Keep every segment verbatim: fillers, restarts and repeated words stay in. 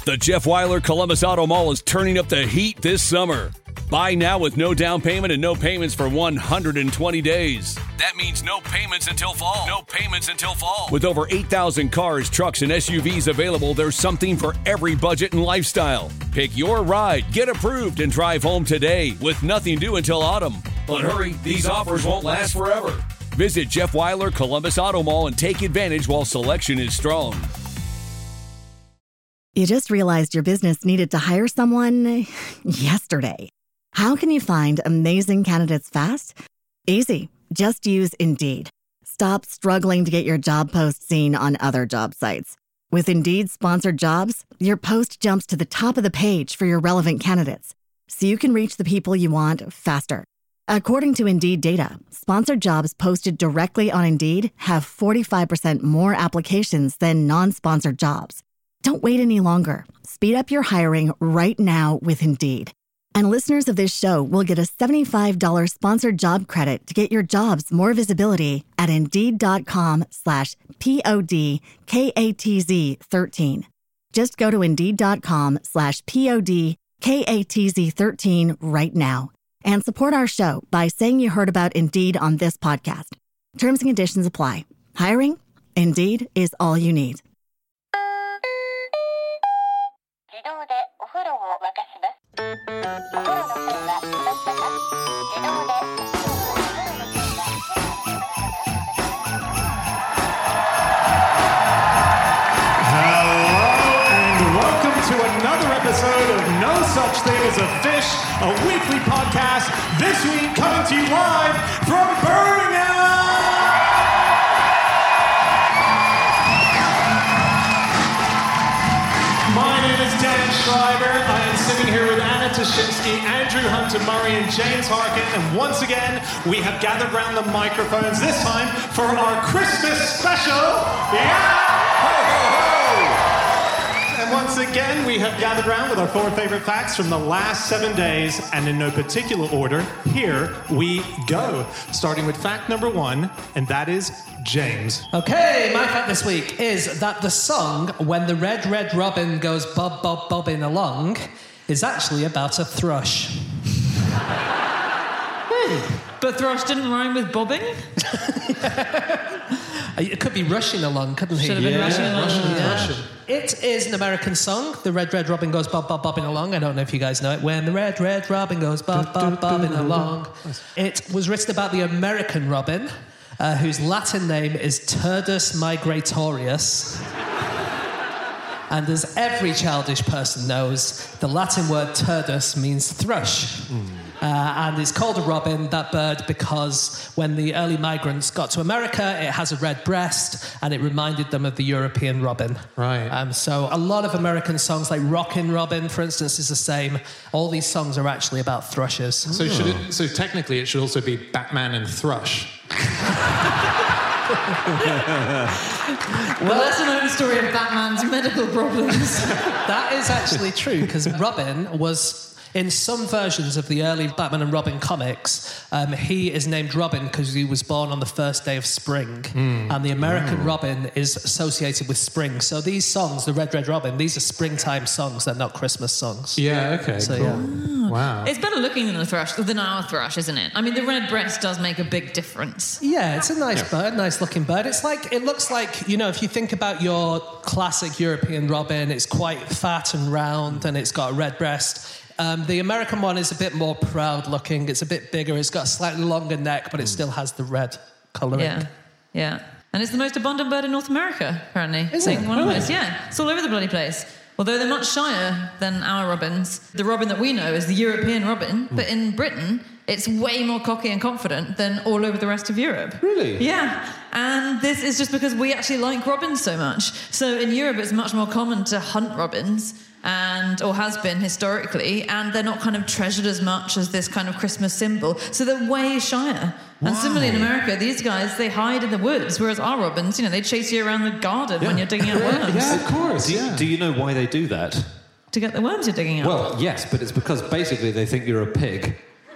The Jeff Weiler Columbus Auto Mall is turning up the heat this summer. Buy now with no down payment and no payments for one hundred twenty days. That means no payments until fall. No payments until fall. With over eight thousand cars, trucks, and S U Vs available, there's something for every budget and lifestyle. Pick your ride, get approved, and drive home today with nothing due until autumn. But hurry, these offers won't last forever. Visit Jeff Weiler Columbus Auto Mall and take advantage while selection is strong. You just realized your business needed to hire someone yesterday. How can you find amazing candidates fast? Easy. Just use Indeed. Stop struggling to get your job post seen on other job sites. With Indeed sponsored jobs, your post jumps to the top of the page for your relevant candidates, so you can reach the people you want faster. According to Indeed data, sponsored jobs posted directly on Indeed have forty-five percent more applications than non-sponsored jobs. Don't wait any longer. Speed up your hiring right now with Indeed. And listeners of this show will get a seventy-five dollars sponsored job credit to get your jobs more visibility at Indeed.com slash P-O-D-K-A-T-Z 13. Just go to Indeed.com slash P-O-D-K-A-T-Z 13 right now and support our show by saying you heard about Indeed on this podcast. Terms and conditions apply. Hiring? Indeed is all you need. Episode of No Such Thing as a Fish, a weekly podcast. This week coming to you live from Birmingham. My name is Dan Schreiber. I am sitting here with Anna Toshinsky, Andrew Hunter Murray, and James Harkin. And once again, we have gathered around the microphones, this time for our Christmas special. Yeah! Ho, ho, ho! And once again, we have gathered around with our four favorite facts from the last seven days, and in no particular order, here we go. Starting with fact number one, and that is James. Okay, my fact this week is that the song When the Red, Red Robin Goes Bob, Bob, Bobbing Along is actually about a thrush. Hey, but thrush didn't rhyme with bobbing? It could be rushing along, couldn't he? Should have been yeah. rushing along. Rushing, Yeah. rushing. It is an American song. The Red, Red Robin Goes Bob, Bob, Bobbing Along. I don't know if you guys know it. When the Red, Red Robin Goes Bob, Bob, Bobbing Along. It was written about the American robin, uh, whose Latin name is Turdus migratorius. And as every childish person knows, the Latin word turdus means thrush. Mm. Uh, and it's called a robin, that bird, because when the early migrants got to America, it has a red breast, and it reminded them of the European robin. Right. Um, so a lot of American songs, like Rockin' Robin, for instance, is the same. All these songs are actually about thrushes. So, should it, so technically, it should also be Batman and Thrush. Well, that's another story of Batman's medical problems. That is actually true, because Robin was... In some versions of the early Batman and Robin comics, um, he is named Robin because he was born on the first day of spring. Mm. And the American oh. Robin is associated with spring. So these songs, the Red, Red Robin, these are springtime songs. They're not Christmas songs. Yeah, okay, so, cool. Yeah. Oh. Wow. It's better looking than a thrush, than our thrush, isn't it? I mean, the red breast does make a big difference. Yeah, it's a nice yeah. bird, nice looking bird. It's like, it looks like, you know, if you think about your classic European robin, it's quite fat and round and it's got a red breast. Um, the American one is a bit more proud-looking. It's a bit bigger. It's got a slightly longer neck, but it still has the red colouring. Yeah, yeah. And it's the most abundant bird in North America, apparently. Is it? One of Really? those, yeah. It's all over the bloody place. Although they're much shyer than our robins. The robin that we know is the European robin, mm. but in Britain, it's way more cocky and confident than all over the rest of Europe. Really? Yeah. And this is just because we actually like robins so much. So in Europe, it's much more common to hunt robins, and or has been historically, and they're not kind of treasured as much as this kind of Christmas symbol. So they're way shyer. Wow. And similarly in America, these guys, they hide in the woods, whereas our robins, you know, they chase you around the garden yeah. when you're digging out worms. Yeah, of course. Do you, yeah. do you know why they do that? To get the worms you're digging out. Well, yes, but it's because basically they think you're a pig.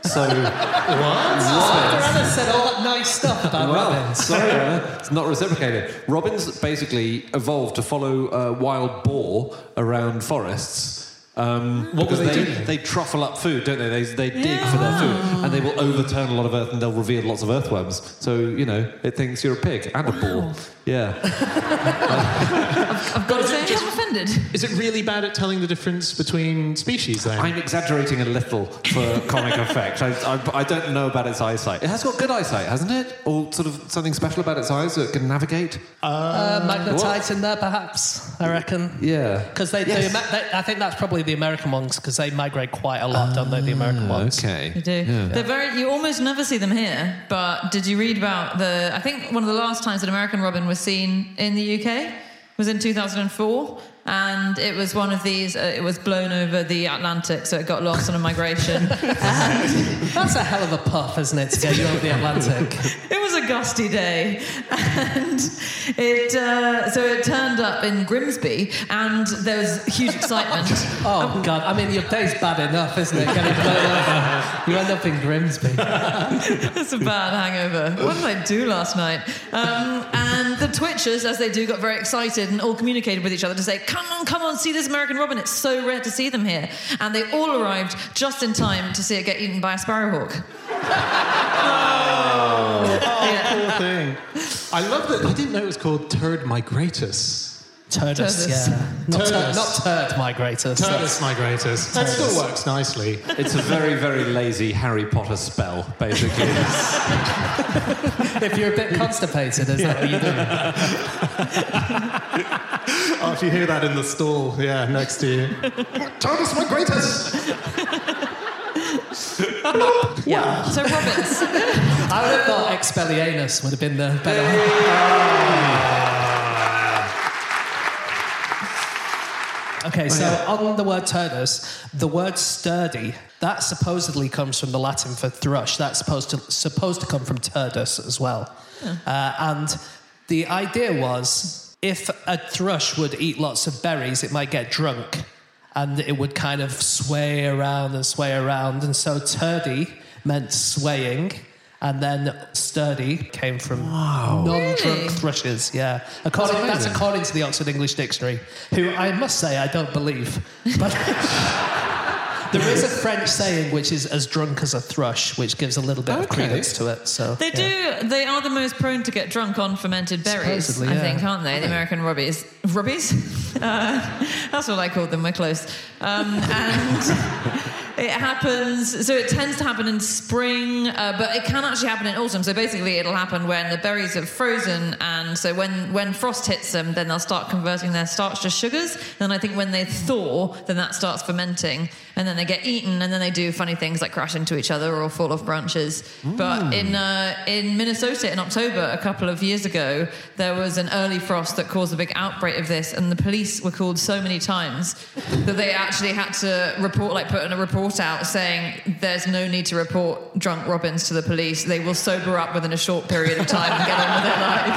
So, what? After Anna said all that nice stuff about well, robins. Sorry, Anna. It's not reciprocated. Robins basically evolved to follow uh, wild boar around forests. Um, What because were they they, doing? they truffle up food, don't they? They, they dig for their food, and they will overturn a lot of earth, and they'll reveal lots of earthworms. So, you know, it thinks you're a pig and a boar. Yeah. I've got to say, I'm offended. Is it really bad at telling the difference between species, then? I'm exaggerating a little for comic effect. I, I, I don't know about its eyesight. It has got good eyesight, hasn't it? Or sort of something special about its eyes so it can navigate? Uh, magnetite in there, perhaps, I reckon. Yeah. Because they, Yes. they, they, I think that's probably the American ones, because they migrate quite a lot, don't they, the American ones? Okay. They do. Yeah. They're very. You almost never see them here. But did you read about the? I think one of the last times an American robin was seen in the U K was in two thousand four, and it was one of these. Uh, it was blown over the Atlantic, so it got lost on a migration. And That's a hell of a puff, isn't it, to get you over the Atlantic? it was a gusty day, and it uh, so it turned up in Grimsby, and there was huge excitement. Oh, God. I mean, your day's bad enough, isn't it? Getting blown over. You end up in Grimsby. It's a bad hangover. What did I do last night? Um, and the Twitchers, as they do, got very excited and all communicated with each other to say, come on, come on, see this American robin. It's so rare to see them here. And they all arrived just in time to see it get eaten by a sparrowhawk. Oh, poor thing. I love that. I didn't know it was called turd migratus. Turdus, Turdus. yeah. Not, Turdus. tur- not turd migrators. Turdus migratus. That still works nicely. It's a very, very lazy Harry Potter spell, basically. If you're a bit constipated, is that what you do? Oh, if you hear that in the stall, yeah, next to you. Turdus migratus! Yeah. So robins. I would have thought Expelliarmus would have been the better one. Okay, so on the word turdus, the word sturdy, that supposedly comes from the Latin for thrush. That's supposed to supposed to come from turdus as well. Uh, and the idea was, if a thrush would eat lots of berries, it might get drunk, and it would kind of sway around and sway around. And so turdy meant swaying, and then sturdy came from non-drunk Really? thrushes. Yeah, according, That's that's, amazing. according to the Oxford English Dictionary, who I must say I don't believe, but there is a French saying which is as drunk as a thrush, which gives a little bit of Okay. credence to it. So They yeah. do. They are the most prone to get drunk on fermented berries, Supposedly, I yeah. think, aren't they? The American robbies. Robbies? Uh, that's what I called them. We're close. Um, and it happens. So it tends to happen in spring, uh, but it can actually happen in autumn. So basically, it'll happen when the berries have frozen, and so when when frost hits them, then they'll start converting their starch to sugars. And I think when they thaw, then that starts fermenting, and then they get eaten, and then they do funny things like crash into each other or fall off branches. But in uh, in Minnesota in October a couple of years ago, there was an early frost that caused a big outbreak of this, and the police were called so many times that they actually had to report, like put in a report out saying there's no need to report drunk robins to the police. They will sober up within a short period of time and get on with their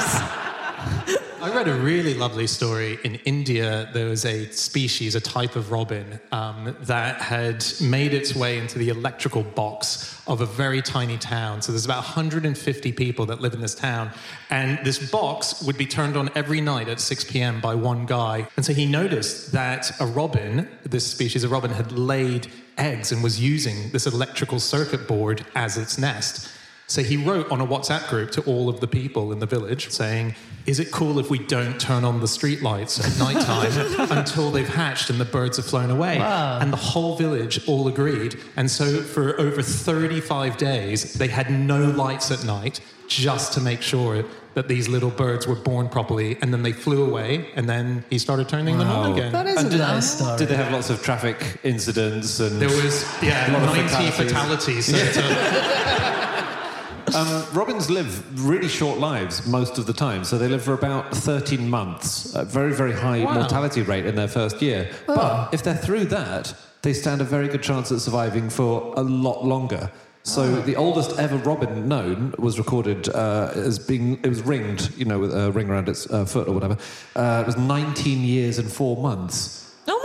lives. I read a really lovely story. In India, there was a species, a type of robin, um, that had made its way into the electrical box of a very tiny town. So there's about one hundred fifty people that live in this town. And this box would be turned on every night at six p.m. by one guy. And so he noticed that a robin, this species of robin, had laid eggs and was using this electrical circuit board as its nest. So he wrote on a WhatsApp group to all of the people in the village saying, is it cool if we don't turn on the street lights at night time until they've hatched and the birds have flown away? Wow. And the whole village all agreed. And so for over thirty-five days, they had no lights at night just to make sure that these little birds were born properly. And then they flew away, and then he started turning them on Wow. again. That is And a did- nice story. Did they have lots of traffic incidents? And There was, yeah, A lot of ninety fatalities. fatalities. So it's a- Um, robins live really short lives most of the time, so they live for about thirteen months, a very, very high Wow. mortality rate in their first year. But if they're through that, they stand a very good chance at surviving for a lot longer. So the oldest ever robin known was recorded uh, as being, it was ringed, you know, with a ring around its uh, foot or whatever. Uh, it was nineteen years and four months. Oh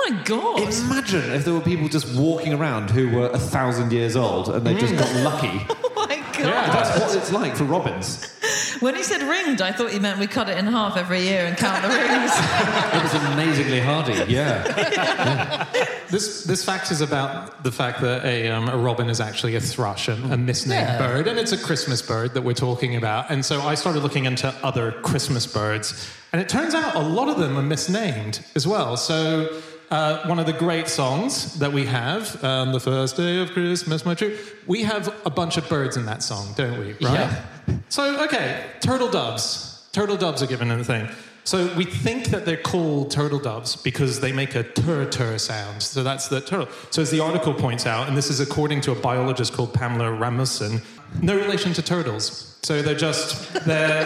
my God. Imagine if there were people just walking around who were a thousand years old and they just got lucky. Oh my God. Yeah, That's what it's like for robins. When he said ringed, I thought he meant we cut it in half every year and count the rings. It was amazingly hardy, yeah. yeah. This this fact is about the fact that a, um, a robin is actually a thrush, a, a misnamed Yeah. bird, and it's a Christmas bird that we're talking about. And so I started looking into other Christmas birds, and it turns out a lot of them are misnamed as well. So uh, one of the great songs that we have, um, the first day of Christmas, my true, we have a bunch of birds in that song, don't we? Right? Yeah. So, okay, turtle doves. Turtle doves are given in the thing. So we think that they're called turtle doves because they make a tur-tur sound. So that's the turtle. So as the article points out, and this is according to a biologist called Pamela Rasmussen, no relation to turtles. So they're just, they're...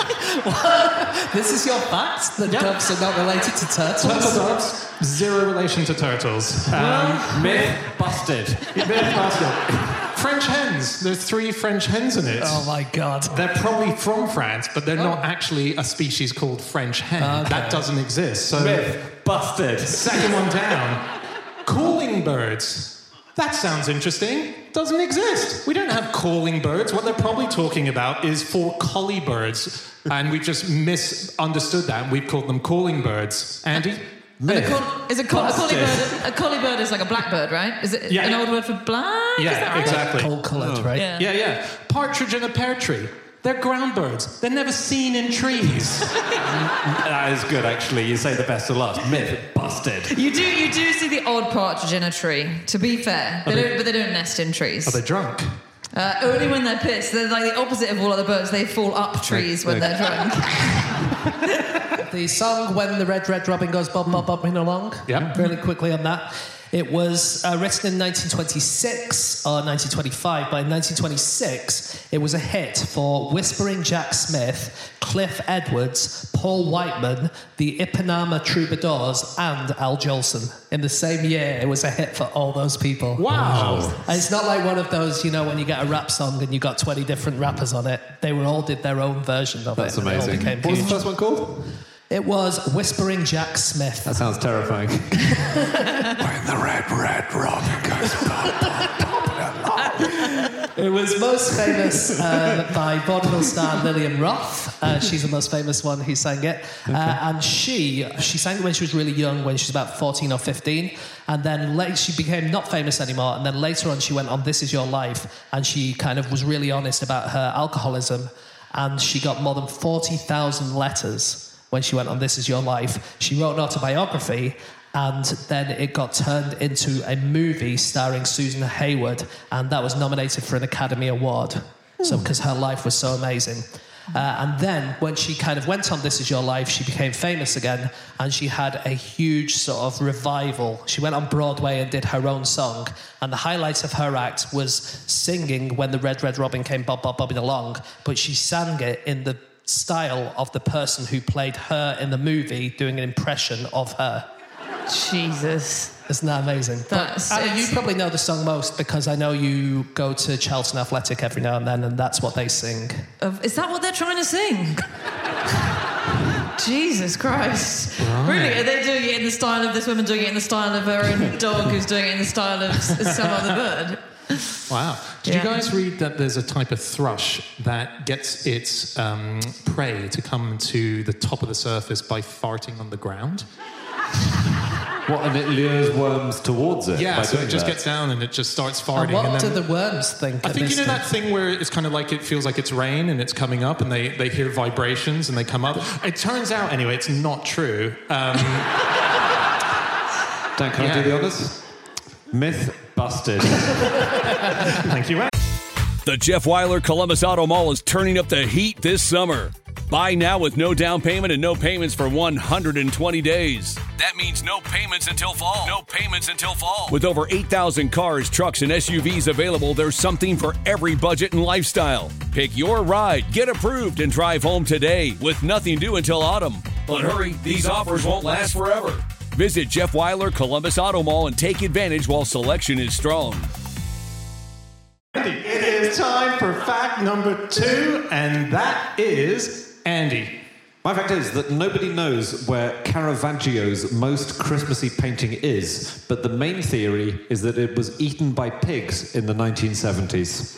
This is your fact? The Yeah. doves are not related to turtles? Turtle doves, zero relation to turtles. Um, Myth busted. myth busted. French hens. There's three French hens in it. Oh my God. They're probably from France, but they're not actually a species called French hen. Okay. That doesn't exist. So Myth busted. second one down. Calling birds. That sounds interesting. Doesn't exist. We don't have calling birds. What they're probably talking about is for collie birds. And we just misunderstood that. We've called them calling birds. Andy? And a col- is a, col- a collie bird? A collie bird is like a blackbird, right? Is it Yeah. an old word for black? Yeah, is that right? exactly. Cold coloured, right? Yeah. Yeah, yeah. Partridge in a pear tree. They're ground birds. They're never seen in trees. That is good, actually. You say the best to last. Myth busted. You do, you do see the odd partridge in a tree. To be fair, they don't, but they don't nest in trees. Are they drunk? Uh, only when they're pissed. They're like the opposite of all other birds. They fall up trees when they're drunk. The song When the Red Red Robin Goes Bob Bob Bobbing Along. Yep. Really quickly on that. It was uh, written in nineteen twenty-six or nineteen twenty-five, but in nineteen twenty-six it was a hit for Whispering Jack Smith, Cliff Edwards, Paul Whiteman, the Ipanema Troubadours, and Al Jolson. In the same year, it was a hit for all those people. Wow. And it's not like one of those, you know, when you get a rap song and you got twenty different rappers on it. They were all did their own version of That's it. and they all amazing. became What was the huge. first one called? It was Whispering Jack Smith. That sounds terrifying. When the red, red robin goes It was most famous uh, by vaudeville star Lillian Roth. Uh, she's the most famous one who sang it. Uh, and she she sang it when she was really young, when she was about fourteen or fifteen. And then late, she became not famous anymore. And then later on, she went on This Is Your Life. And she kind of was really honest about her alcoholism. And she got more than forty thousand letters when she went on This Is Your Life. She wrote an autobiography, and then it got turned into a movie starring Susan Hayward, and that was nominated for an Academy Award. So, because her life was so amazing. Uh, and then, when she kind of went on This Is Your Life, she became famous again, and she had a huge sort of revival. She went on Broadway and did her own song, and the highlight of her act was singing When the Red Red Robin Came Bob Bob Bobbing Along, but she sang it in the style of the person who played her in the movie, doing an impression of her. Jesus. Isn't that amazing? That's- But, Anna, you it's- probably know the song most because I know you go to Charlton Athletic every now and then, and that's what they sing. Of- Is that what they're trying to sing? Jesus Christ. Really? Are they doing it in the style of this woman doing it in the style of her own dog who's doing it in the style of s- some other bird? Wow. Did Yeah. you guys read that there's a type of thrush that gets its um, prey to come to the top of the surface by farting on the ground? What, and it lures worms towards it? Yeah, by so doing it just that? gets down and it just starts And farting. what and do then, the worms think? I at think you this know that stage? thing where it's kind of like it feels like it's rain and it's coming up and they, they hear vibrations and they come up. It turns out, anyway, it's not true. Um, Dan, can Yeah. I do the honours? Myth busted. thank you. The Jeff Weiler Columbus Auto Mall is turning up the heat this summer. Buy now with no down payment and no payments for one hundred twenty days. That means no payments until fall. No payments until fall. With over eight thousand cars, trucks, and S U Vs available, there's something for every budget and lifestyle. Pick your ride, get approved, and drive home today with nothing due until autumn. But hurry, these offers won't last forever. Visit Jeff Weiler Columbus Auto Mall and take advantage while selection is strong. Andy, it is time for fact number two, and that is Andy. My fact is that nobody knows where Caravaggio's most Christmassy painting is, but the main theory is that it was eaten by pigs in the nineteen seventies.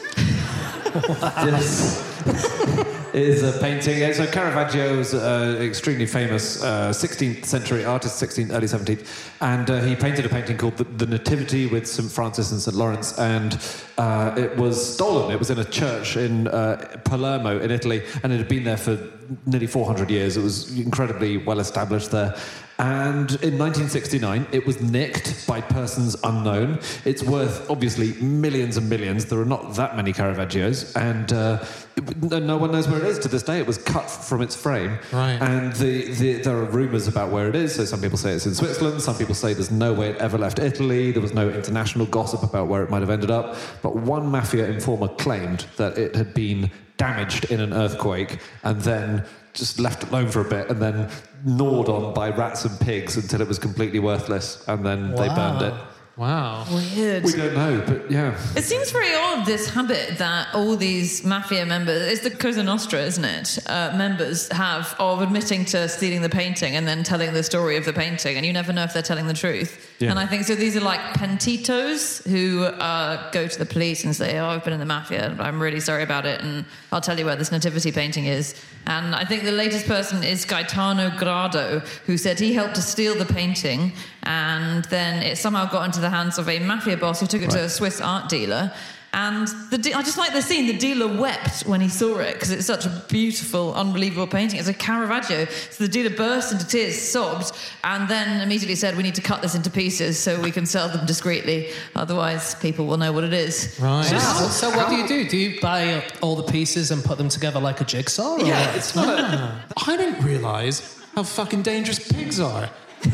Yes. Is a painting. So Caravaggio was an extremely famous uh, sixteenth century artist, sixteenth, early seventeenth, and uh, he painted a painting called the, the Nativity with Saint Francis and Saint Lawrence, and uh, it was stolen. It was in a church in uh, Palermo in Italy, and it had been there for nearly four hundred years. It was incredibly well established there. And in nineteen sixty-nine, it was nicked by persons unknown. It's worth, obviously, millions and millions. There are not that many Caravaggios, and uh, no one knows where it is to this day. It was cut from its frame. Right. And the, the, there are rumours about where it is. So some people say it's in Switzerland. Some people say there's no way it ever left Italy. There was no international gossip about where it might have ended up. But one mafia informer claimed that it had been damaged in an earthquake and then just left alone for a bit and then gnawed on by rats and pigs until it was completely worthless, and then wow. they burned it. Wow. Weird. We don't know, but yeah. It seems very odd, this habit that all these mafia members, it's the Cosa Nostra, isn't it, uh, members have of admitting to stealing the painting and then telling the story of the painting, and you never know if they're telling the truth. Yeah. And I think, so these are like pentitos who uh, go to the police and say, oh, I've been in the mafia, I'm really sorry about it, and I'll tell you where this nativity painting is. And I think the latest person is Gaetano Grado, who said he helped to steal the painting, and then it somehow got into the hands of a mafia boss who took it right. to a Swiss art dealer. And the de- I just like the scene. The dealer wept when he saw it because it's such a beautiful, unbelievable painting. It's a Caravaggio. So the dealer burst into tears, sobbed, and then immediately said, we need to cut this into pieces so we can sell them discreetly. Otherwise, people will know what it is. Right. So, how, so what do you do? Do you buy all the pieces and put them together like a jigsaw? Or? Yeah, it's not a... I didn't realise how fucking dangerous pigs are.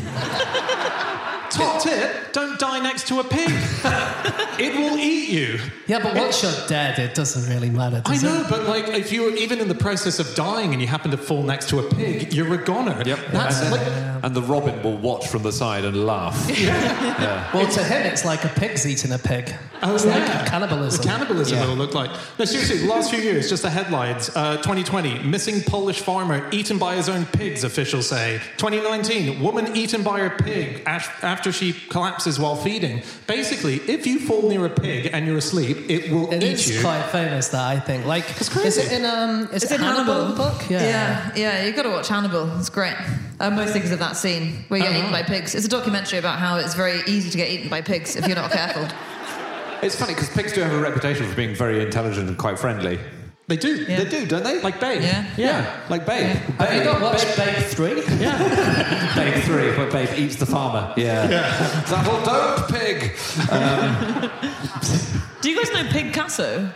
Top tip, don't die next to a pig. It will eat you. Yeah, but once you're dead, it doesn't really matter, does I know, it? but like, if you're even in the process of dying and you happen to fall next to a pig, you're a goner. Yep. That's and, like... then, and the robin will watch from the side and laugh. Yeah. Yeah. Well, to him, it's like a pig's eating a pig. Oh, it's yeah. like cannibalism. The cannibalism yeah. it'll look like. No, seriously, the last few years, just the headlines. Uh, twenty twenty, missing Polish farmer eaten by his own pigs, officials say. twenty nineteen, woman eaten by her pig after she collapses while feeding. Basically, if you fall near a pig and you're asleep, it will it eat is you. It's quite famous, that, I think. Like, it's crazy. Is it in, um, is it's it in Hannibal. Hannibal book? Yeah, yeah, yeah you've got to watch Hannibal. It's great. Uh, most things of that scene where you get oh, eaten right. by pigs. It's a documentary about how it's very easy to get eaten by pigs if you're not careful. It's funny because pigs do have a reputation for being very intelligent and quite friendly. They do. Yeah. They do, don't they? Like Babe. Yeah. Yeah, yeah. Like Babe. Yeah. Babe. Have you not watched Babe, Babe three? Yeah. Babe three, where Babe eats the farmer. Yeah. yeah. That'll don't, pig. Um, do you guys know Pigcasso?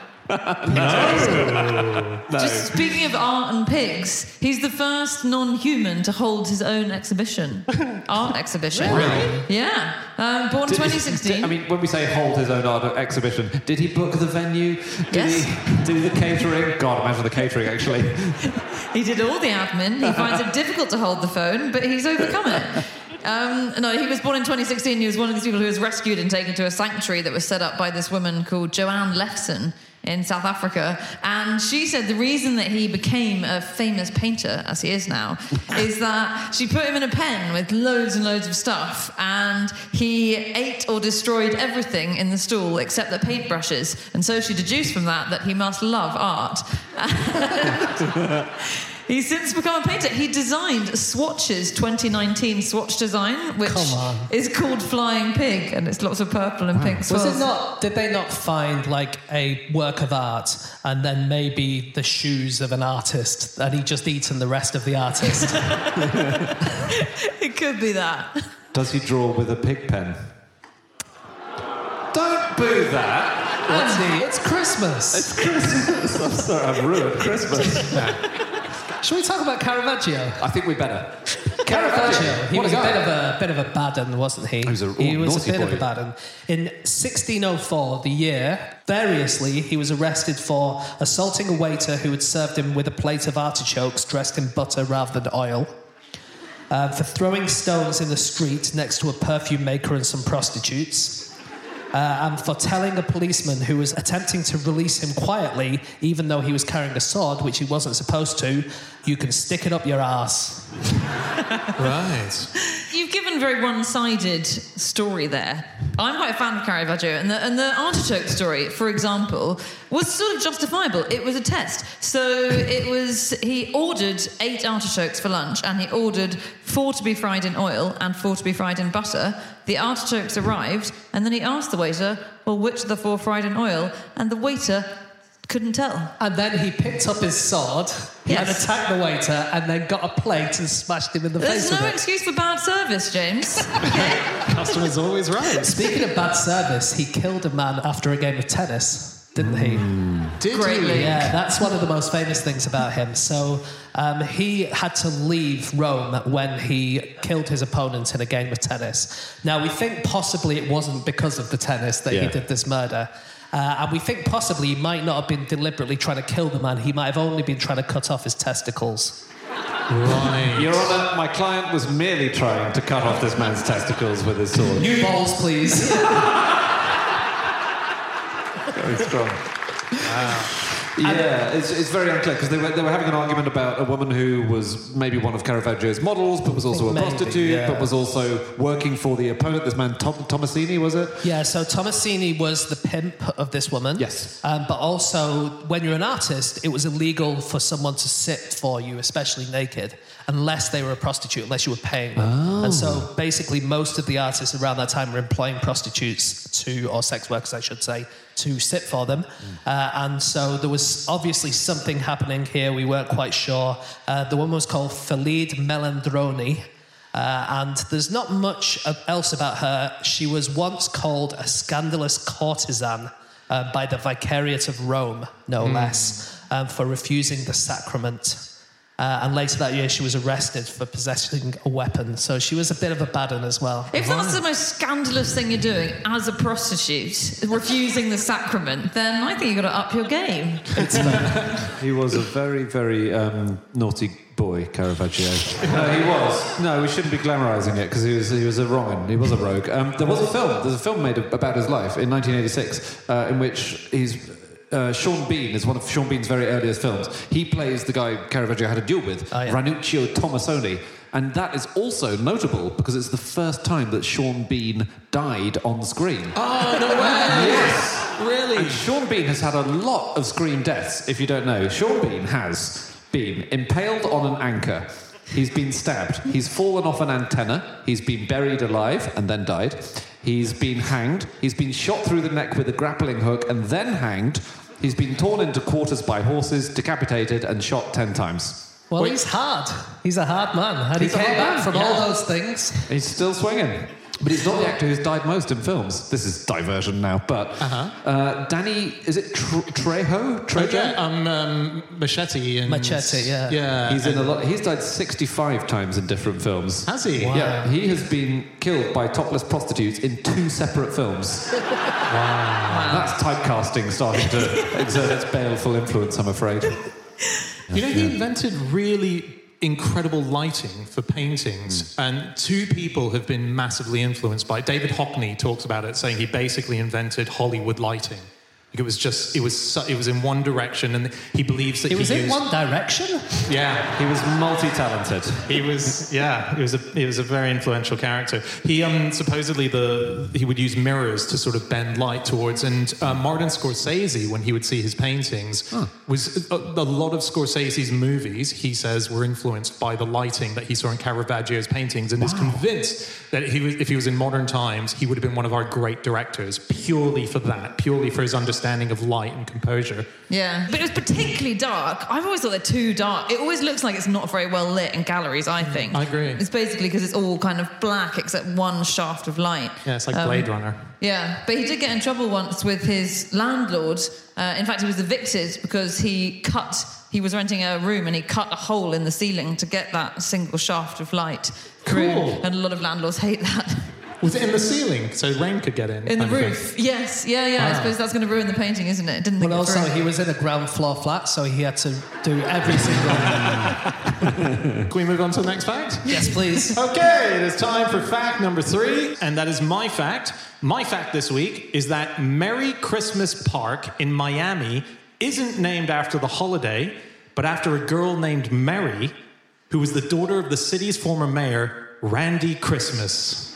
no. no. Just speaking of art and pigs, he's the first non-human to hold his own exhibition, art exhibition. Really? Yeah, um, born did twenty he, sixteen. Did, I mean, when we say hold his own art exhibition, did he book the venue? Did yes. he do the catering? God, imagine the catering actually. He did all the admin. He finds it difficult to hold the phone, but he's overcome it. Um, no, he was born in twenty sixteen. He was one of these people who was rescued and taken to a sanctuary that was set up by this woman called Joanne Lefson in South Africa. And she said the reason that he became a famous painter, as he is now, is that she put him in a pen with loads and loads of stuff, and he ate or destroyed everything in the stool except the paintbrushes. And so she deduced from that that he must love art. He's since become a painter. He designed Swatch's twenty nineteen Swatch design, which is called Flying Pig, and it's lots of purple and wow. pink swirls. Was it not? Did they not find like a work of art and then maybe the shoes of an artist, and he just eaten the rest of the artist? It could be that. Does he draw with a pig pen? Don't boo that. Andy, it's Christmas. It's Christmas. I'm sorry, I've ruined Christmas. Shall we talk about Caravaggio? I think we better. Caravaggio, he what was a a bit of a bit of a bad un, wasn't he? He was a, ooh, he was a bit boy. of a bad un. In sixteen oh four, the year, variously, he was arrested for assaulting a waiter who had served him with a plate of artichokes dressed in butter rather than oil, uh, for throwing stones in the street next to a perfume maker and some prostitutes, uh, and for telling a policeman who was attempting to release him quietly, even though he was carrying a sword, which he wasn't supposed to, you can stick it up your arse. Right. You've given a very one-sided story there. I'm quite a fan of Caravaggio, and the, and the artichoke story, for example, was sort of justifiable. It was a test. So it was, he ordered eight artichokes for lunch, and he ordered four to be fried in oil and four to be fried in butter. The artichokes arrived, and then he asked the waiter, well, which of the four fried in oil? And the waiter couldn't tell. And then he picked up his sword Yes. and attacked the waiter, and then got a plate and smashed him in the There's face no with it. excuse for bad service, James. Customer's always right. Speaking of bad service, he killed a man after a game of tennis, didn't he? Did Greatly. he? Yeah, that's one of the most famous things about him. So um, he had to leave Rome when he killed his opponent in a game of tennis. Now, we think possibly it wasn't because of the tennis that he Yeah. did this murder. Uh, and we think possibly he might not have been deliberately trying to kill the man. He might have only been trying to cut off his testicles. Right. Your Honour, my client was merely trying to cut off this man's testicles with his sword. New balls, please. Very strong. Wow. Yeah, it's, it's very unclear because they were, they were having an argument about a woman who was maybe one of Caravaggio's models, but was also a Maybe, prostitute, yeah. but was also working for the opponent. This man, Tom, Tomasini, was it? Yeah, so Tomasini was the pimp of this woman. Yes. Um, but also, when you're an artist, it was illegal for someone to sit for you, especially naked, unless they were a prostitute, unless you were paying them. Oh. And so, basically, most of the artists around that time were employing prostitutes to, or sex workers, I should say, to sit for them. Uh, and so there was obviously something happening here. We weren't quite sure. Uh, the woman was called Felice Melandroni. Uh, and there's not much else about her. She was once called a scandalous courtesan uh, by the Vicariate of Rome, no Mm. less, um, for refusing the sacrament. Uh, and later that year, she was arrested for possessing a weapon. So she was a bit of a bad one as well. If that's the most scandalous thing you're doing as a prostitute, refusing the sacrament, then I think you've got to up your game. He was a very, very um, naughty boy, Caravaggio. No, he was. No, we shouldn't be glamorising it because he was he was a wrong one. He was a rogue. Um, there was a film. There's a film made about his life in nineteen eighty-six uh, in which he's. Uh, Sean Bean is one of Sean Bean's very earliest films. He plays the guy Caravaggio had a duel with, Oh, yeah. Ranuccio Tomasoni. And that is also notable because it's the first time that Sean Bean died on screen. Oh, no way! Yes. Really? And Sean Bean has had a lot of screen deaths, if you don't know. Sean Bean has been impaled on an anchor. He's been stabbed. He's fallen off an antenna. He's been buried alive and then died. He's been hanged. He's been shot through the neck with a grappling hook and then hanged. He's been torn into quarters by horses, decapitated and shot ten times. Well, Wait. he's hard. He's a hard man. And He's he a came hard back man, from yeah. all those things. He's still swinging. But he's not the actor who's died most in films. This is diversion now, but Uh-huh. uh, Danny, is it Tr- Trejo? Trejo? Yeah, um, um, Machete and... Machete, yeah. Yeah. He's in and- a lot. He's died sixty-five times in different films. Has he? Wow. Yeah, he has been killed by topless prostitutes in two separate films. Wow. That's typecasting starting to exert its baleful influence, I'm afraid. You know, he invented really incredible lighting for paintings, and two people have been massively influenced by it. David Hockney talks about it, saying he basically invented Hollywood lighting. Like it was just, it was, su- it was in one direction, and he believes that It was he in used, one direction? Yeah, He was multi-talented. he was, yeah, he was a, he was a very influential character. He um, supposedly the he would use mirrors to sort of bend light towards, and uh, Martin Scorsese, when he would see his paintings, was a, a lot of Scorsese's movies. He says were influenced by the lighting that he saw in Caravaggio's paintings, and is convinced that he was, if he was in modern times, he would have been one of our great directors purely for that, purely for his understanding of light and composure. Yeah, but it was particularly dark. I've always thought they're too dark. It always looks like it's not very well lit in galleries, I think. I agree. It's basically because it's all kind of black except one shaft of light. Yeah, it's like Um, Blade Runner. Yeah, but he did get in trouble once with his landlord. Uh, in fact, he was evicted because he cut, he was renting a room and he cut a hole in the ceiling to get that single shaft of light through. Cool. And a lot of landlords hate that. Was it in the ceiling so rain could get in? In the kind of thing? roof. Yes. Yeah, yeah. I Ah. suppose that's going to ruin the painting, isn't it? Didn't think But it also, through. he was in a ground floor flat, so he had to do every single. Can we move on to the next fact? Yes, please. Okay, it is time for fact number three, and that is my fact. My fact this week is that Merry Christmas Park in Miami isn't named after the holiday, but after a girl named Mary, who was the daughter of the city's former mayor, Randy Christmas.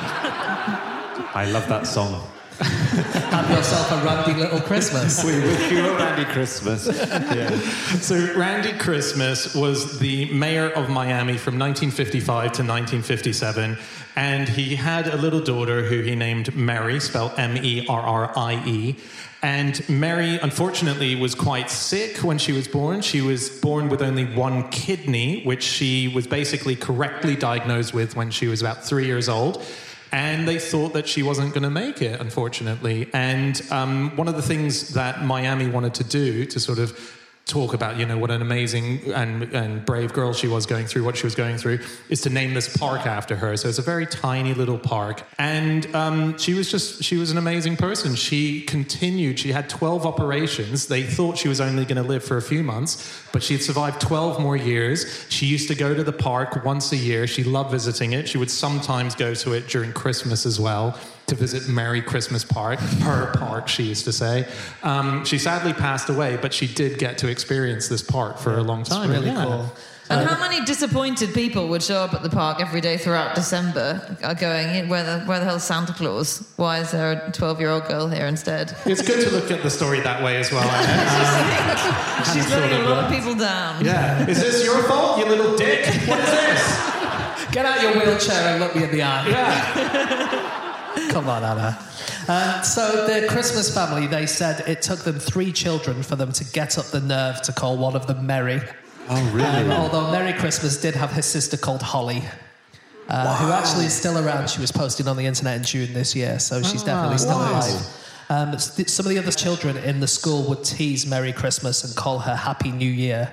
I love that song. Have yourself a randy little Christmas. We wish you a Randy Christmas. Yeah. So Randy Christmas was the mayor of Miami from nineteen fifty-five to nineteen fifty-seven, and he had a little daughter who he named Mary, spelled M E R R I E. And Mary, unfortunately, was quite sick when she was born. She was born with only one kidney, which she was basically correctly diagnosed with when she was about three years old. And they thought that she wasn't going to make it, unfortunately. And um, one of the things that Miami wanted to do to sort of talk about, you know, what an amazing and, and brave girl she was going through, what she was going through, is to name this park after her. So it's a very tiny little park. And um, she was just, she was an amazing person. She continued, she had twelve operations. They thought she was only going to live for a few months, but she had survived twelve more years. She used to go to the park once a year. She loved visiting it. She would sometimes go to it during Christmas as well, to visit Merry Christmas Park, her park, she used to say. Um, she sadly passed away, but she did get to experience this park for a long time. Really Yeah. cool. And how many disappointed people would show up at the park every day throughout December uh, going, where the, where the hell's Santa Claus? Why is there a twelve-year-old girl here instead? It's good to look at the story that way as well. Anna. She's letting a lot of people down. Yeah. Is this your fault, you little dick? What is this? Get out your wheelchair and look me in the eye. Yeah. Come on, Anna. Uh, so the Christmas family, they said it took them three children for them to get up the nerve to call one of them Merry. Oh, really? Um, although Merry Christmas did have his sister called Holly, uh, wow. who actually is still around. She was posting on the internet in June this year, so she's oh, definitely still wow. alive. Um, some of the other children in the school would tease Merry Christmas and call her Happy New Year.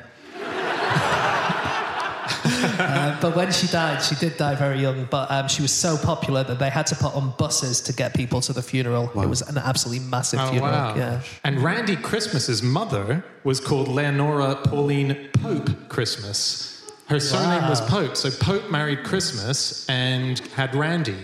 uh, but when she died, she did die very young, but um, she was so popular that they had to put on buses to get people to the funeral. Wow. It was an absolutely massive oh, funeral. Wow. Yeah. And Randy Christmas's mother was called Leonora Pauline Pope Christmas. Her surname wow. was Pope, so Pope married Christmas and had Randy.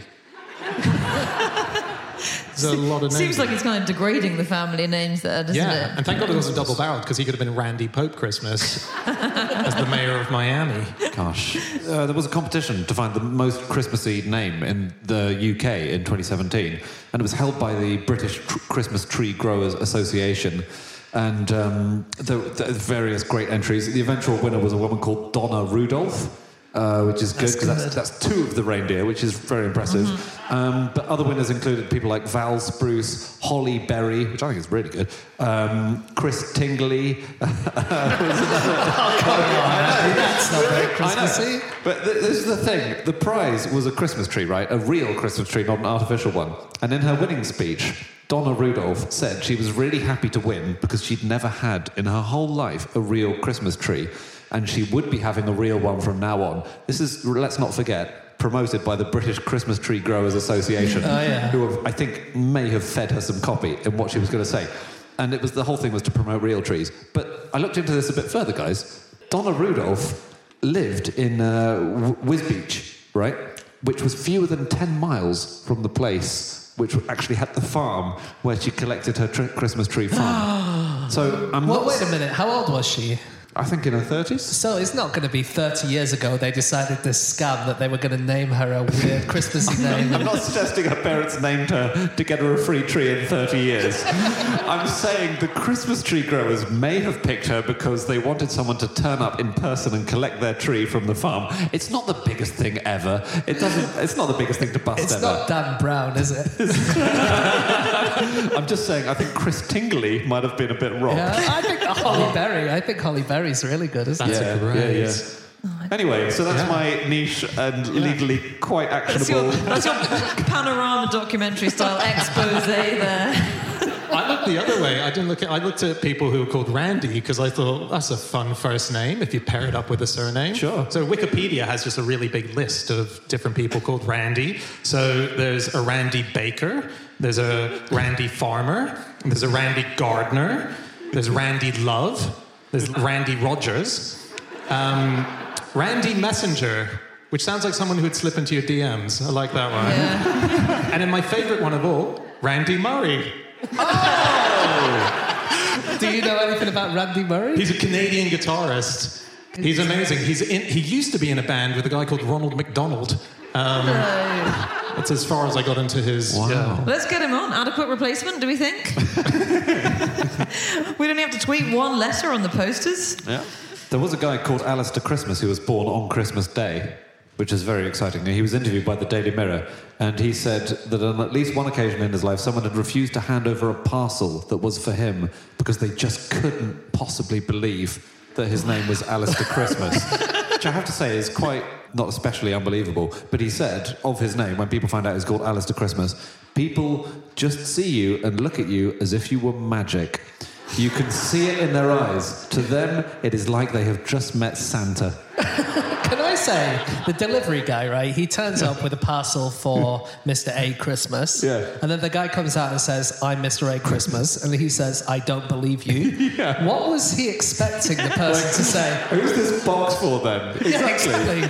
There's a lot of names. Seems like it's kind of degrading the family names there, doesn't yeah. it? Yeah, and thank God it wasn't double-barreled, because he could have been Randy Pope Christmas as the mayor of Miami. Gosh. Uh, there was a competition to find the most Christmassy name in the U K in twenty seventeen, and it was held by the British Tr- Christmas Tree Growers Association. And um, there were various great entries. The eventual winner was a woman called Donna Rudolph. Uh, which is good because that's, that's two of the reindeer, which is very impressive. Mm-hmm. Um, but other winners included people like Val Spruce, Holly Berry, which I think is really good, um, Chris Tingley. oh, come on, that's not very Christmassy. But th- this is the thing: the prize was a Christmas tree, right? A real Christmas tree, not an artificial one. And in her winning speech, Donna Rudolph said she was really happy to win because she'd never had in her whole life a real Christmas tree. And she would be having a real one from now on. This is, let's not forget, promoted by the British Christmas Tree Growers Association, oh, yeah. who have, I think may have fed her some copy in what she was going to say. And it was the whole thing was to promote real trees. But I looked into this a bit further, guys. Donna Rudolph lived in uh, Wisbech, right? Which was fewer than ten miles from the place which actually had the farm where she collected her tr- Christmas tree from. so I'm well, not... Wait a minute, how old was she? I think in her thirties. So it's not going to be thirty years ago they decided this scam that they were going to name her a weird Christmassy name. I'm not suggesting her parents named her to get her a free tree in thirty years. I'm saying the Christmas tree growers may have picked her because they wanted someone to turn up in person and collect their tree from the farm. It's not the biggest thing ever. It doesn't. It's not the biggest thing to bust it's ever. It's not Dan Brown, is it? I'm just saying, I think Chris Tingley might have been a bit wrong. Yeah, I think Holly Berry. I think Holly Berry's really good, isn't that's it? That's a great. Yeah, yeah. Oh, anyway, so that's yeah. my niche and legally yeah. quite actionable. That's your, that's your panorama documentary style expose there. I look went the other way. I didn't look at. I looked at people who were called Randy because I thought that's a fun first name if you pair it up with a surname. Sure. So Wikipedia has just a really big list of different people called Randy. So there's a Randy Baker. There's a Randy Farmer. There's a Randy Gardner. There's Randy Love. There's Randy Rogers. Um, Randy Messenger, which sounds like someone who would slip into your D Ms. I like that one. Yeah. And then my favourite one of all, Randy Murray. Oh! Do you know anything about Randy Murray? He's a Canadian guitarist. He's amazing. He's in, he used to be in a band with a guy called Ronald McDonald. Um, No. That's as far as I got into his... Wow. Yeah. Let's get him on. Adequate replacement, do we think? We'd only have to tweet one letter on the posters. Yeah. There was a guy called Alistair Christmas who was born on Christmas Day, which is very exciting. He was interviewed by the Daily Mirror, and he said that on at least one occasion in his life, someone had refused to hand over a parcel that was for him because they just couldn't possibly believe that his name was Alistair Christmas, which I have to say is quite not especially unbelievable. But he said of his name, when people find out he's called Alistair Christmas, people just see you and look at you as if you were magic. You can see it in their eyes. To them, it is like they have just met Santa. Can I say, the delivery guy, right, he turns up with a parcel for Mister A Christmas. Yeah. And then the guy comes out and says, I'm Mister A Christmas. And he says, I don't believe you. Yeah. What was he expecting the person to say? Who's this box for then? Yeah, exactly.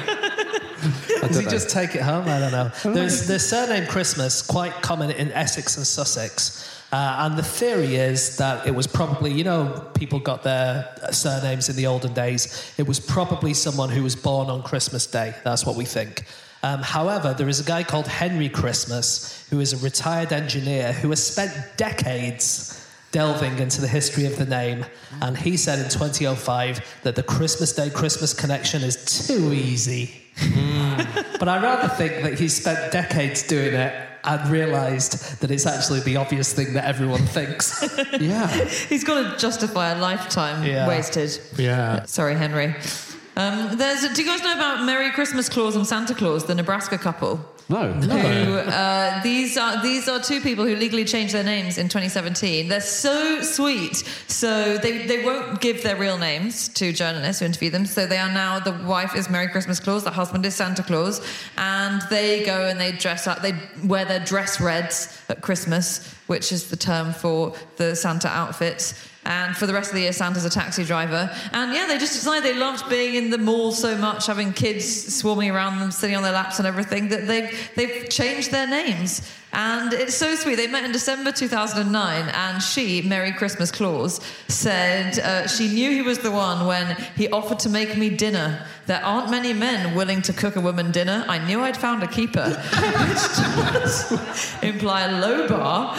Does he know. just take it home? I don't know. There's the surname Christmas, quite common in Essex and Sussex. Uh, and the theory is that it was probably, you know, people got their surnames in the olden days. It was probably someone who was born on Christmas Day. That's what we think. Um, however, there is a guy called Henry Christmas, who is a retired engineer who has spent decades delving into the history of the name. And he said in twenty oh five that the Christmas Day Christmas connection is too easy. Mm. But I rather think that he spent decades doing it and realised that it's actually the obvious thing that everyone thinks. Yeah. He's got to justify a lifetime Yeah. wasted. Yeah. Sorry, Henry. Um, there's. Do you guys know about Merry Christmas Claus and Santa Claus, the Nebraska couple? No. Who, uh, these are these are two people who legally changed their names in twenty seventeen. They're so sweet. So they, they won't give their real names to journalists who interview them. So they are now, the wife is Merry Christmas Claus, the husband is Santa Claus, and they go and they dress up. They wear their dress reds at Christmas, which is the term for the Santa outfits. And for the rest of the year, Santa's a taxi driver. And yeah, they just decided they loved being in the mall so much, having kids swarming around them, sitting on their laps and everything, that they've, they've changed their names. And it's so sweet. They met in December two thousand nine, and she, Merry Christmas Claus, said uh, she knew he was the one when he offered to make me dinner. There aren't many men willing to cook a woman dinner. I knew I'd found a keeper. Which does imply a low bar.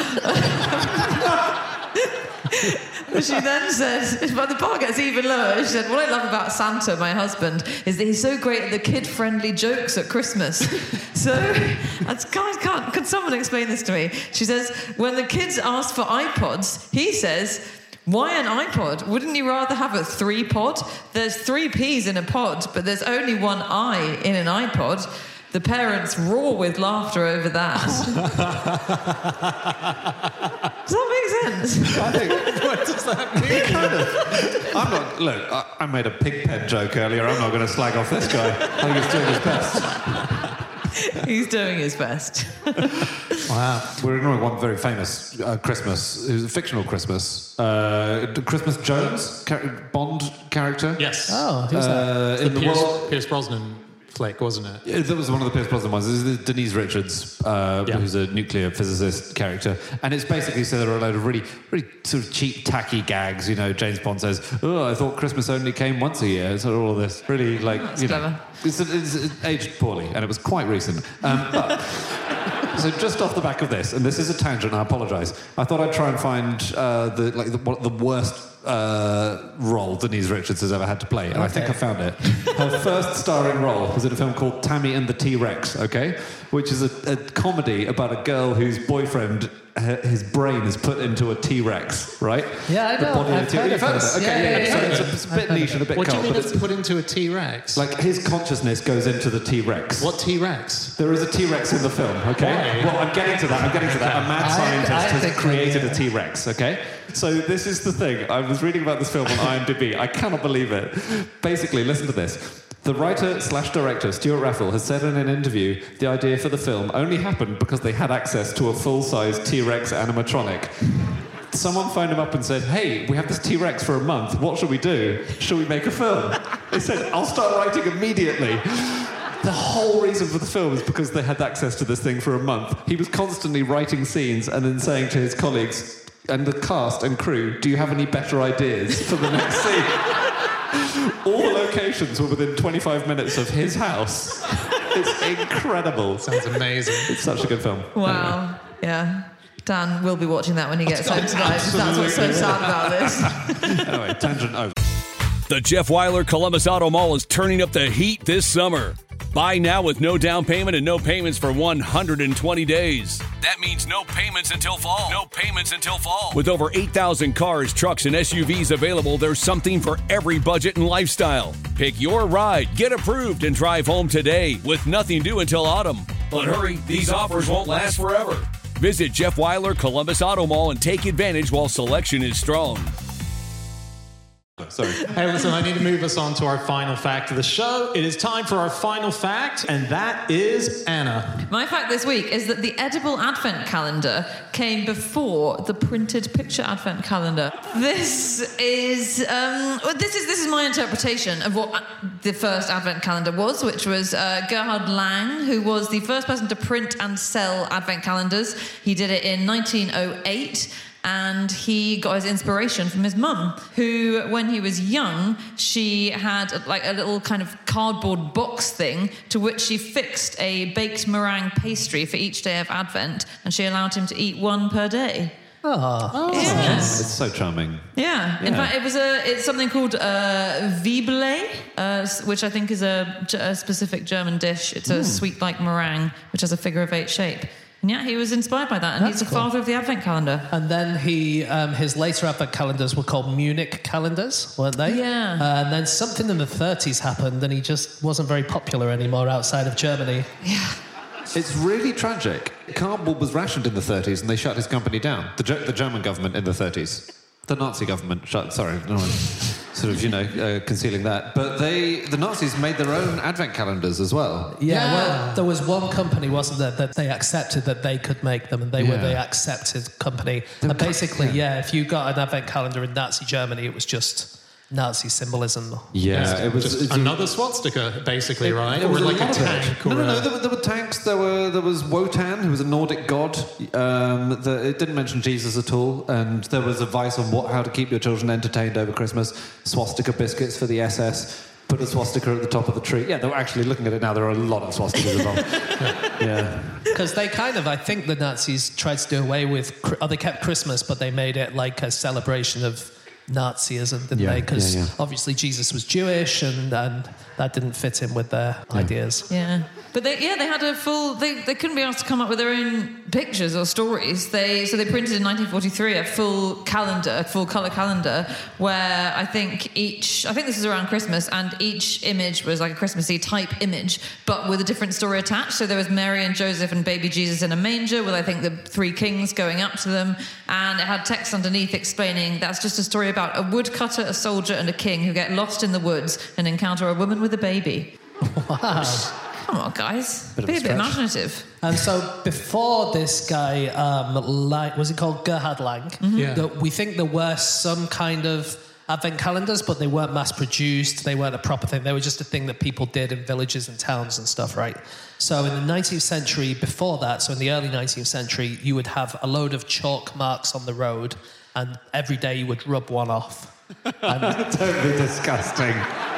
She then said, but the bar gets even lower. She said, what I love about Santa, my husband, is that he's so great at the kid-friendly jokes at Christmas. So, that's, can't, can't, can someone explain this to me? She says, when the kids ask for iPods, he says, why an iPod? Wouldn't you rather have a three-pod? There's three P's in a pod, but there's only one I in an iPod. The parents roar with laughter over that. Does that make sense? I think. What does that mean? Kind of. I'm not. Look, I, I made a pig pen joke earlier. I'm not going to slag off this guy. I think he's doing his best. He's doing his best. Wow. We're ignoring one very famous uh, Christmas. It was a fictional Christmas. Uh, Christmas Jones, char- Bond character. Yes. Oh, who's that? Uh, in the Pierce, world. Pierce Brosnan flick, wasn't it? Yeah, that was one of the Pierce Brosnan ones. This is Denise Richards, uh, Yeah. who's a nuclear physicist character, and it's basically so there are a load of really, really sort of cheap, tacky gags. You know, James Bond says, "Oh, I thought Christmas only came once a year." So all of this really, like, That's you know, clever. it's, it's, it's aged poorly, and it was quite recent. Um, but so just off the back of this, and this is a tangent, I apologise. I thought I'd try and find uh, the like the, what, the worst uh, role Denise Richards has ever had to play, and I think I found it. Her first starring role was in a film called Tammy and the T-Rex, okay, which is a, a comedy about a girl whose boyfriend uh, his brain is put into a T-Rex, right? Yeah, I know. The body I've of a T-Rex. heard of You've heard of this. it? Okay, Yeah, yeah, yeah, so yeah, it's, yeah. a, it's a bit niche and a bit What do you cult, mean but it's it's put into a T-Rex? like his consciousness goes into the T-Rex. What T-Rex? There is a T-Rex in the film, okay? Why? Well, I'm getting to that, I'm getting to that. A mad I- scientist I has think- created yeah. a T-Rex, okay? So this is the thing. I was reading about this film on IMDb. I cannot believe it. Basically, listen to this. The writer slash director, Stuart Raffle, has said in an interview the idea for the film only happened because they had access to a full-size T-Rex animatronic. Someone phoned him up and said, hey, we have this T-Rex for a month. What should we do? Should we make a film? They said, I'll start writing immediately. The whole reason for the film is because they had access to this thing for a month. He was constantly writing scenes and then saying to his colleagues and the cast and crew, do you have any better ideas for the next scene? All the locations were within twenty-five minutes of his house. It's incredible. Sounds amazing. It's such a good film. Wow. Yeah. Dan will be watching that when he gets home tonight. That's what's so sad about this. Anyway, anyway tangent over. The Jeff Weiler Columbus Auto Mall is turning up the heat this summer. Buy now with no down payment and no payments for one hundred twenty days. That means no payments until fall. No payments until fall. With over eight thousand cars, trucks, and S U Vs available, there's something for every budget and lifestyle. Pick your ride, get approved, and drive home today with nothing due until autumn. But hurry, these offers won't last forever. Visit Jeff Weiler Columbus Auto Mall and take advantage while selection is strong. Sorry. Hey, listen, I need to move us on to our final fact of the show. It is time for our final fact, and that is Anna. My fact this week is that the edible advent calendar came before the printed picture advent calendar. This is um, well, this is this is my interpretation of what the first advent calendar was, which was uh, Gerhard Lang, who was the first person to print and sell advent calendars. He did it in nineteen oh eight. And he got his inspiration from his mum, who, when he was young, she had like a little kind of cardboard box thing to which she fixed a baked meringue pastry for each day of Advent, and she allowed him to eat one per day. Oh, Yeah. It's so charming. Yeah. In Yeah. fact, it was a it's something called uh, Wiebele, uh, which I think is a, a specific German dish. It's a sweet like meringue, which has a figure of eight shape. And yeah, he was inspired by that, and That's he's the cool. father of the Advent calendar. And then he, um, his later advent calendars were called Munich calendars, weren't they? Yeah. Uh, and then something in the thirties happened, and he just wasn't very popular anymore outside of Germany. Yeah. It's really tragic. Cardboard was rationed in the thirties and they shut his company down. The, Ge- the German government in the thirties. The Nazi government shut... Sorry, no one sort of, you know, uh, concealing that. But they, the Nazis made their own advent calendars as well. Yeah, Yeah. well, there was one company, wasn't there, that they accepted that they could make them, and they were Yeah. the accepted company. They were And basically, kind- yeah, if you got an advent calendar in Nazi Germany, it was just Nazi symbolism. Yeah, it was... Just it's- another swastika, basically, right? There Or was like a lot of it. tank. No, or no, no. a- There were, there were tanks. There were there was Wotan, who was a Nordic god. Um, the, it didn't mention Jesus at all. And there was advice on what how to keep your children entertained over Christmas. Swastika biscuits for the S S. Put a swastika at the top of the tree. Yeah, they were actually looking at it now. There are a lot of swastikas involved. Yeah. Because they kind of, I think the Nazis tried to do away with, Chri- oh, they kept Christmas, but they made it like a celebration of Nazism, didn't Yeah, they? Because yeah, yeah. obviously Jesus was Jewish, and, and that didn't fit in with their ideas. Yeah. But they, yeah, they had a full. They, they couldn't be asked to come up with their own pictures or stories. They so they printed in nineteen forty-three a full calendar, a full color calendar, where I think each. I think this is around Christmas, and each image was like a Christmassy type image, but with a different story attached. So there was Mary and Joseph and baby Jesus in a manger, with I think the three kings going up to them, and it had text underneath explaining that's just a story about a woodcutter, a soldier, and a king who get lost in the woods and encounter a woman with a baby. Wow. Come on, guys. Bit of Be a a bit stretch. imaginative. And so before this guy, um, Lang, was he called Gerhard Lang? Yeah. That we think there were some kind of advent calendars, but they weren't mass produced. They weren't a proper thing. They were just a thing that people did in villages and towns and stuff, right? So in the nineteenth century, before that, so in the early nineteenth century, you would have a load of chalk marks on the road, and every day you would rub one off. Totally disgusting.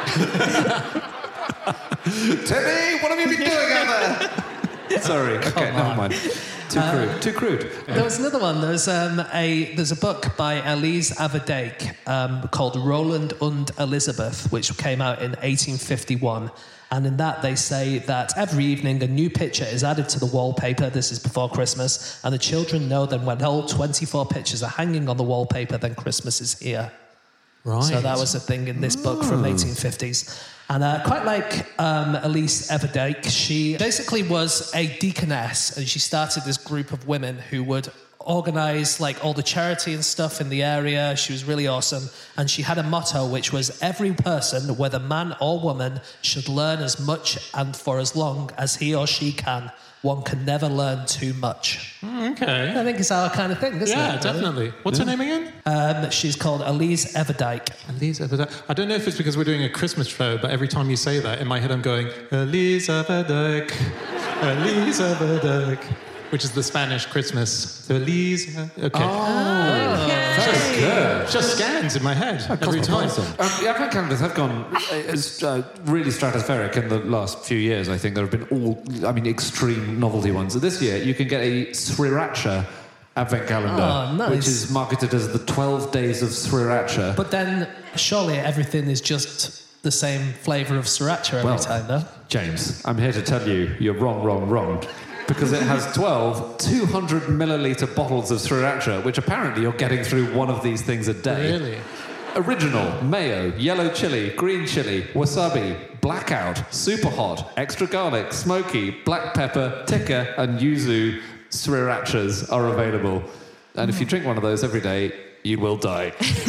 Timmy, what have you been doing out there? Sorry. Okay, Come never on. mind. Too crude. Too crude. There was another one. There's um, a there's a book by Elise Averdijk um, called Roland und Elizabeth, which came out in eighteen fifty-one, And in that, they say that every evening a new picture is added to the wallpaper. This is before Christmas. And the children know that when all twenty-four pictures are hanging on the wallpaper, then Christmas is here. Right. So that was a thing in this book from eighteen fifties. And uh, quite like um, Elise Everdyke, she basically was a deaconess, and she started this group of women who would organise like all the charity and stuff in the area. She was really awesome, and she had a motto which was every person, whether man or woman, should learn as much and for as long as he or she can. One can never learn too much. Okay. I think it's our kind of thing, isn't Yeah, it? definitely. What's her name again? Um, she's called Elise Everdyke. Elise Everdyke. I don't know if it's because we're doing a Christmas show, but every time you say that, in my head I'm going, Elise Everdyke, Elise Everdyke, which is the Spanish Christmas. Elise, okay. Oh, very good. Just scans in my head every time. Um, the advent calendars have gone uh, uh, really stratospheric in the last few years. I think there have been all, I mean, extreme novelty ones. So this year, you can get a Sriracha advent calendar, Oh, nice. which is marketed as the twelve days of Sriracha. But then, surely everything is just the same flavour of sriracha every Well, time, though? James, I'm here to tell you, you're wrong, wrong, wrong. Because it has twelve two hundred milliliter bottles of Sriracha, which apparently you're getting through one of these things a day. Really? Original, mayo, yellow chili, green chili, wasabi, blackout, super hot, extra garlic, smoky, black pepper, tikka, and yuzu Srirachas are available. And if you drink one of those every day, you will die.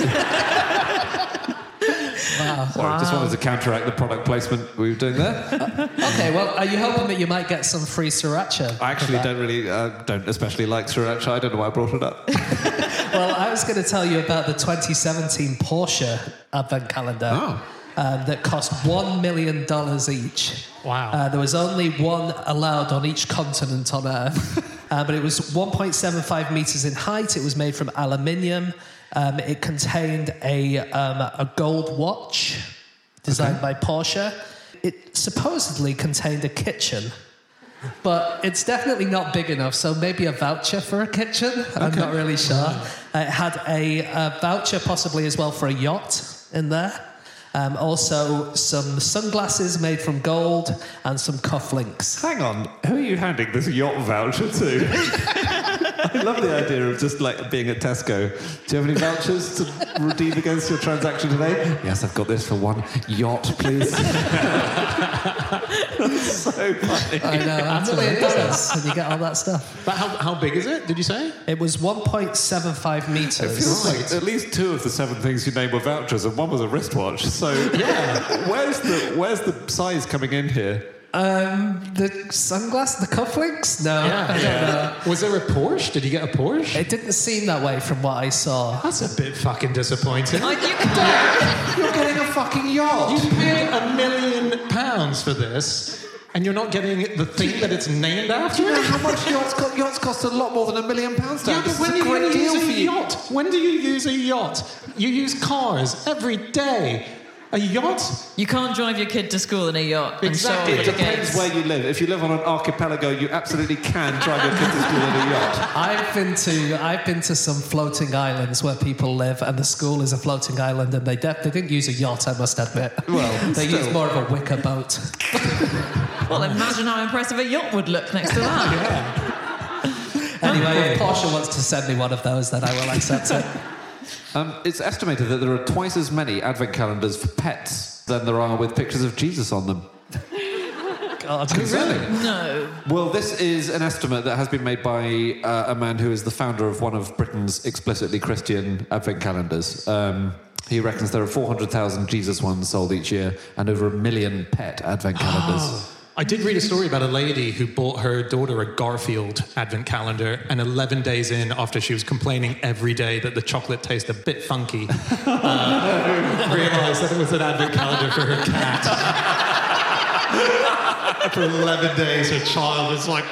Wow. Sorry, I just wanted to counteract the product placement we were doing there. Okay, well, are you hoping that you might get some free sriracha? I actually don't really, uh, don't especially like Sriracha. I don't know why I brought it up. Well, I was going to tell you about the twenty seventeen Porsche advent calendar Oh. um, that cost one million dollars each. Wow. Uh, there was only one allowed on each continent on Earth, uh, but it was one point seven five metres in height. It was made from aluminium. Um, it contained a, um, a gold watch designed Okay. by Porsche. It supposedly contained a kitchen, but it's definitely not big enough, so maybe a voucher for a kitchen. I'm not really sure. Uh, it had a, a voucher possibly as well for a yacht in there. Um, also, some sunglasses made from gold and some cufflinks. Hang on, who are you handing this yacht voucher to? I love the idea of just like being at Tesco. Do you have any vouchers to redeem against your transaction today? Yes, I've got this for one yacht, please. That's so funny. I know, a million dollars, and you get all that stuff. But how, how big is it, did you say? It was one point seven five It metres. feels like at least two of the seven things you named were vouchers, and one was a wristwatch. So yeah, where's the where's the size coming in here? Um, the sunglasses, the cufflinks? No, I don't know. Was there a Porsche? Did you get a Porsche? It didn't seem that way from what I saw. That's a bit fucking disappointing. Like, you can You're getting a fucking yacht. You paid a million pounds for this, and you're not getting the thing that it's named after? Do you know how much yachts cost? Yachts cost a lot more than a million pounds. Yeah, Dan. but This when is do a great you deal use for a you. yacht? When do you use a yacht? You use cars every day. A yacht? You can't drive your kid to school in a yacht. Exactly. And It show off the depends gates. where you live. If you live on an archipelago, you absolutely can drive your kid to school in a yacht. I've been to I've been to some floating islands where people live, and the school is a floating island, and they def- they didn't use a yacht, I must admit. Well, they still. used more of a wicker boat. Well, imagine how impressive a yacht would look next to that. Anyway, if Porsche wants to send me one of those, then I will accept it. Um, it's estimated that there are twice as many advent calendars for pets than there are with pictures of Jesus on them. God, Really? No. Well, this is an estimate that has been made by uh, a man who is the founder of one of Britain's explicitly Christian advent calendars. Um, he reckons there are four hundred thousand Jesus ones sold each year and over a million pet advent calendars. I did read a story about a lady who bought her daughter a Garfield advent calendar, and eleven days in, after she was complaining every day that the chocolate tasted a bit funky, uh, realised that it was an advent calendar for her cat. For eleven days, her child was like,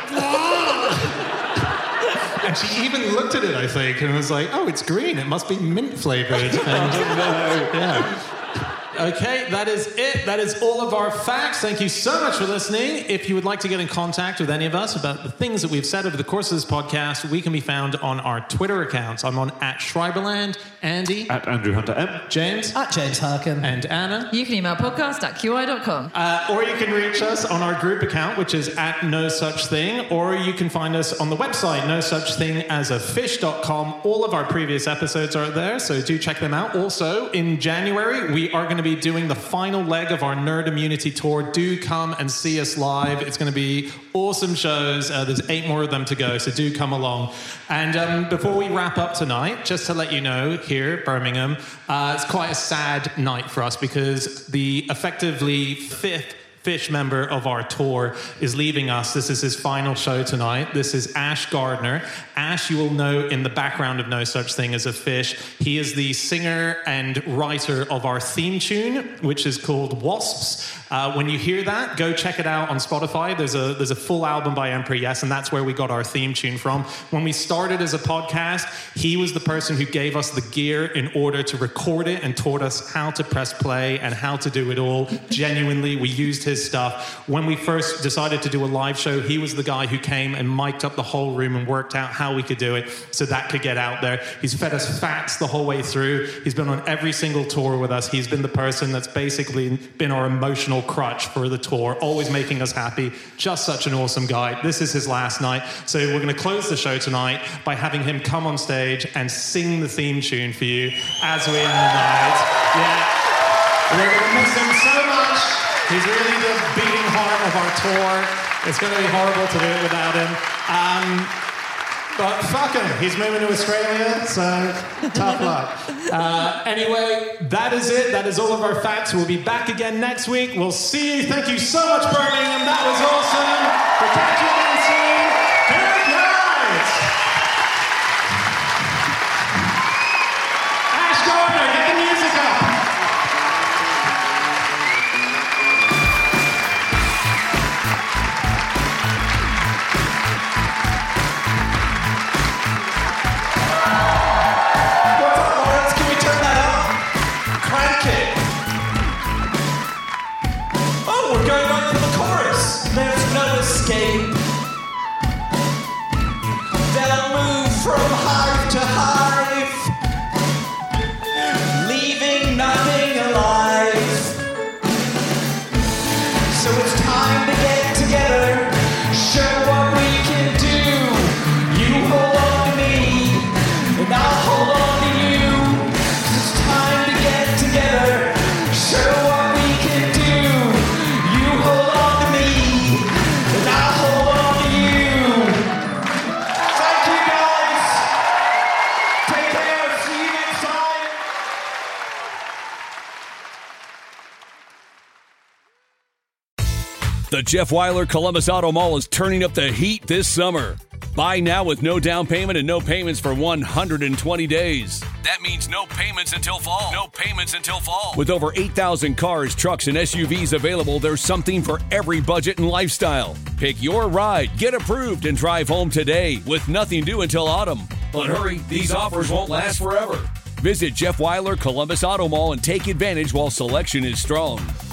and she even looked at it, I think, and was like, "Oh, it's green. It must be mint flavoured." And, yeah. Okay, that is it. That is all of our facts. Thank you so much for listening. If you would like to get in contact with any of us about the things that we've said over the course of this podcast, we can be found on our Twitter accounts. I'm on at Schreiberland, Andy. At Andrew Hunter M. James. At James Harkin. And Anna. You can email podcast at Q I dot com. Uh, or you can reach us on our group account, which is at No Such Thing. Or you can find us on the website, no such thing as a fish dot com. All of our previous episodes are there, so do check them out. Also, in January, we are going to be doing the final leg of our Nerd Immunity Tour. Do come and see us live. It's going to be awesome shows. Uh, there's eight more of them to go, so do come along. And um, before we wrap up tonight, just to let you know, here, Birmingham, uh, it's quite a sad night for us because the effectively fifth Fish member of our tour is leaving us. This is his final show tonight. This is Ash Gardner. Ash, you will know in the background of No Such Thing as a Fish. He is the singer and writer of our theme tune, which is called Wasps. Uh, when you hear that, go check it out on Spotify. There's a there's a full album by Emperor Yes, and that's where we got our theme tune from. When we started as a podcast, he was the person who gave us the gear in order to record it and taught us how to press play and how to do it all. Genuinely, we used his stuff. When we first decided to do a live show, he was the guy who came and mic'd up the whole room and worked out how we could do it so that could get out there. He's fed us facts the whole way through. He's been on every single tour with us. He's been the person that's basically been our emotional crutch for the tour, always making us happy. Just such an awesome guy. This is his last night. So we're going to close the show tonight by having him come on stage and sing the theme tune for you as we end the night. Yeah. We're going to miss him so much. He's really the beating heart of our tour. It's going to be horrible to do it without him. Um, but fuck him. He's moving to Australia, so tough luck. Uh, anyway, that is it. That is all of our facts. We'll be back again next week. We'll see you. Thank you so much, Birmingham. That was awesome. We'll catch you again soon. Good night. Ash Gardner, get the music up. Escape. They'll move from hive to hive, leaving nothing alive. So it's time to get together, show what we can do. You hold on to me, and I'll hold on to you. 'Cause it's time to get together, show what we can do. You hold on to me. I'll hold on to you. Thank you, guys. Take care. See you next time. The Jeff Wyler Columbus Auto Mall is turning up the heat this summer. Buy now with no down payment and no payments for one hundred twenty days. That means no payments until fall. No payments until fall. With over eight thousand cars, trucks, and S U Vs available, there's something for every budget and lifestyle. Pick your ride, get approved, and drive home today with nothing due until autumn. But hurry, these offers won't last forever. Visit Jeff Wyler Columbus Auto Mall and take advantage while selection is strong.